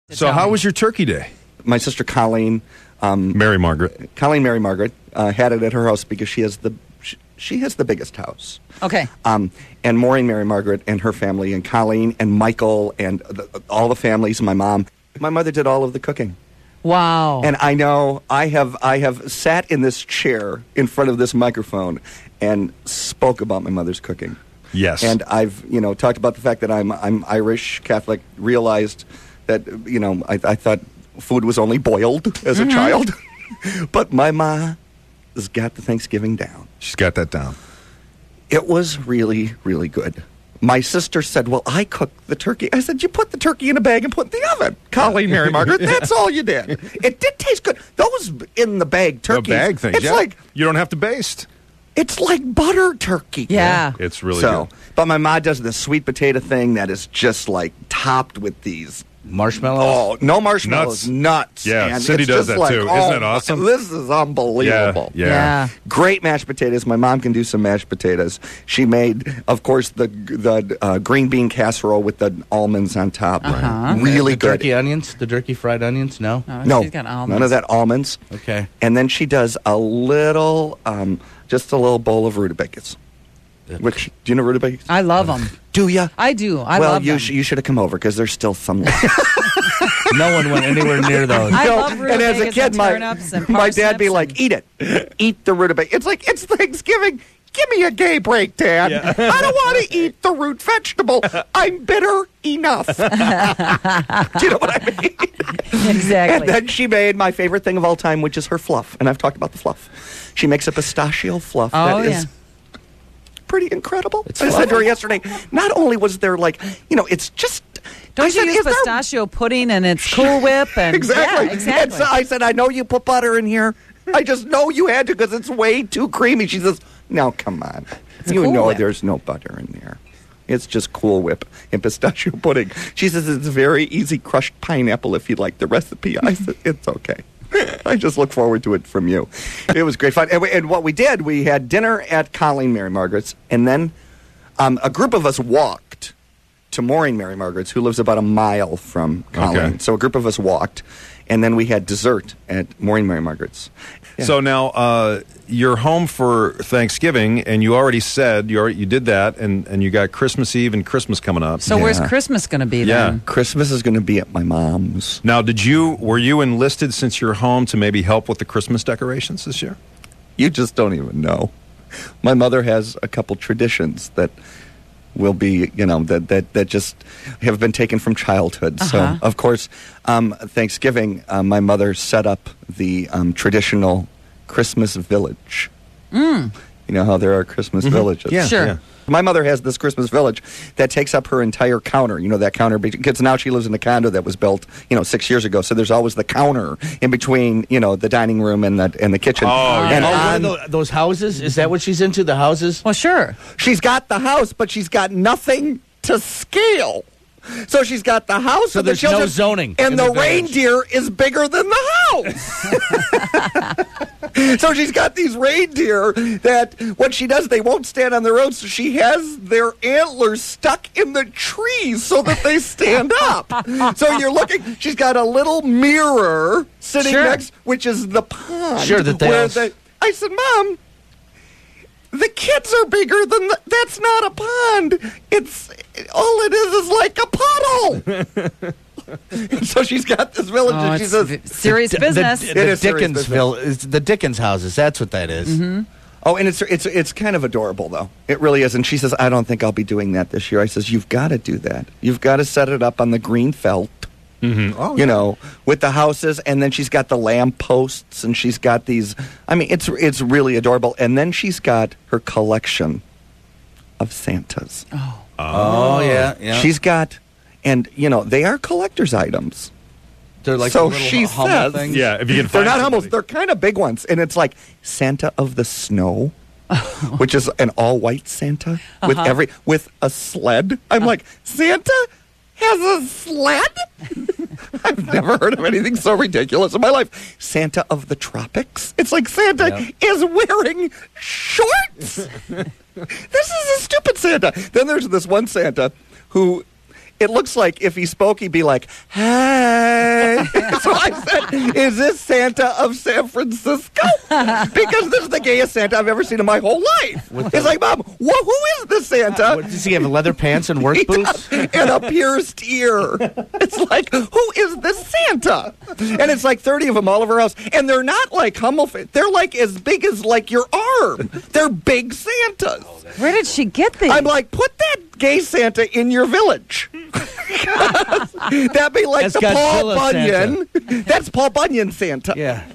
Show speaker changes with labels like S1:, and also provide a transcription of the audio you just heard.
S1: So how was your turkey day?
S2: My sister Colleen,
S1: Mary Margaret.
S2: Mary Margaret, had it at her house because she has the biggest house.
S3: Okay.
S2: And Maureen Mary Margaret and her family, and Colleen and Michael and all the families, my mom. My mother did all of the cooking.
S3: Wow.
S2: And I know I have sat in this chair in front of this microphone and spoke about my mother's cooking.
S1: Yes.
S2: And I've, talked about the fact that I'm Irish Catholic, realized that, I thought food was only boiled as a child. But my ma has got the Thanksgiving down.
S1: She's got that down.
S2: It was really, really good. My sister said, well, I cooked the turkey. I said, you put the turkey in a bag and put it in the oven. Colleen, Mary Margaret, that's all you did. It did taste good. Those in the bag turkeys.
S1: The bag things,
S2: it's like
S1: you don't have to baste.
S2: It's like butter turkey.
S3: Yeah.
S1: It's really good.
S2: But my ma does this sweet potato thing that is just like topped with these
S4: marshmallows.
S2: Oh, no marshmallows, nuts.
S1: Yeah,
S2: and
S1: Cindy
S2: it's
S1: does
S2: just
S1: that too. Isn't it awesome?
S2: This is unbelievable.
S1: Yeah.
S2: Great mashed potatoes. My mom can do some mashed potatoes. She made, of course, the green bean casserole with the almonds on top.
S3: Uh-huh.
S2: Really
S4: the
S2: good.
S4: Turkey onions, the turkey fried onions. No.
S2: No,
S3: she's got almonds.
S2: none of that almonds.
S4: Okay.
S2: And then she does a little, just a little bowl of rutabagas. Which, do you know rutabagas?
S3: I love them.
S2: Do you?
S3: I do. I
S2: well,
S3: love them.
S2: you should have come over because there's still some left.
S4: No one went anywhere near those.
S3: I
S2: No,
S3: love
S2: and as a
S3: rutabagas
S2: kid,
S3: and turnips and
S2: my dad be
S3: parsnips
S2: like, "Eat it, eat the rutabaga." It's like it's Thanksgiving. Give me a gay break, Dad.
S4: Yeah.
S2: I don't want to eat the root vegetable. I'm bitter enough. Do you know what I mean?
S3: Exactly.
S2: And then she made my favorite thing of all time, which is her fluff. And I've talked about the fluff. She makes a pistachio fluff that is pretty incredible. I said to her yesterday, not only was there it's just...
S3: Don't you use pistachio pudding and it's Cool Whip? And
S2: Exactly.
S3: Yeah, exactly.
S2: And so I said, I know you put butter in here. I just know you had to because it's way too creamy. She says, no, come on. You
S3: Cool
S2: know
S3: Whip.
S2: there's no butter in there. It's just Cool Whip and pistachio pudding. She says it's very easy crushed pineapple if you like the recipe. I said, it's okay. I just look forward to it from you. It was great fun. And what we did, we had dinner at Colleen Mary Margaret's, and then a group of us walked to Maureen Mary Margaret's, who lives about a mile from Colleen.
S1: Okay.
S2: So a group of us walked, and then we had dessert at Maureen Mary Margaret's. Yeah.
S1: So now you're home for Thanksgiving, and you already said you did that, and you got Christmas Eve and Christmas coming up.
S3: So where's Christmas going to be then?
S2: Christmas is going to be at my mom's.
S1: Now, were you enlisted since you're home to maybe help with the Christmas decorations this year?
S2: You just don't even know. My mother has a couple traditions that will be, that just have been taken from childhood. So, of course, Thanksgiving, my mother set up the traditional Christmas village. You know how there are Christmas villages?
S1: Yeah,
S3: Sure.
S1: yeah.
S2: My mother has this Christmas village that takes up her entire counter. You know, that counter, because now she lives in a condo that was built, 6 years ago. So there's always the counter in between, the dining room and the kitchen.
S1: Oh,
S2: and
S4: one of those houses? Is that what she's into, the houses?
S3: Well, sure.
S2: she's got the house, but she's got nothing to scale. So she's got the house
S4: So
S2: with the
S4: there's no
S2: children,
S4: zoning
S2: and
S4: in
S2: the
S4: the village.
S2: reindeer is bigger than the house. So she's got these reindeer that what she does, they won't stand on their own. So she has their antlers stuck in the trees so that they stand up. So you're looking. She's got a little mirror sitting
S3: Sure.
S2: next, which is the pond.
S4: Sure, that they
S2: where
S4: all-
S2: I said, Mom, the kids are bigger than that's not a pond. It's all it is like a puddle. So she's got this village, and she
S3: it's
S2: says,
S3: serious business.
S2: It is serious
S4: Dickensville, it's the Dickens houses. That's what that is.
S2: "Oh, and it's kind of adorable, though. It really is." And she says, "I don't think I'll be doing that this year." I says, "You've got to do that. You've got to set it up on the green felt."
S1: Oh,
S2: With the houses, and then she's got the lamp posts, and she's got these. I mean, it's really adorable. And then she's got her collection of Santas.
S4: Oh, yeah.
S2: She's got, and they are collector's items.
S4: They're like
S2: So
S4: the little
S2: she
S4: Hummel
S2: says-
S4: things.
S1: Yeah, if you can
S2: They're
S1: find
S2: not
S1: somebody.
S2: Hummels. They're kind of big ones, and it's like Santa of the Snow, which is an all-white Santa with a sled. I'm like, Santa has a sled? I've never heard of anything so ridiculous in my life. Santa of the Tropics. It's like Santa is wearing shorts. This is a stupid Santa. Then there's this one Santa who it looks like if he spoke, he'd be like, hey. So I said, is this Santa of San Francisco? Because this is the gayest Santa I've ever seen in my whole life. It's like, Mom, who is this Santa?
S4: What, does he have leather pants and work boots?
S2: And a pierced ear. It's like, who is this Santa? And it's like 30 of them all over our house. And they're not like Hummel. They're like as big as like your arm. They're big Santas.
S3: Where did she get these?
S2: I'm like, put that gay Santa in your village. That'd be like
S4: That's
S2: the Paul
S4: Godzilla
S2: Bunyan. That's Paul Bunyan Santa.
S4: Yeah.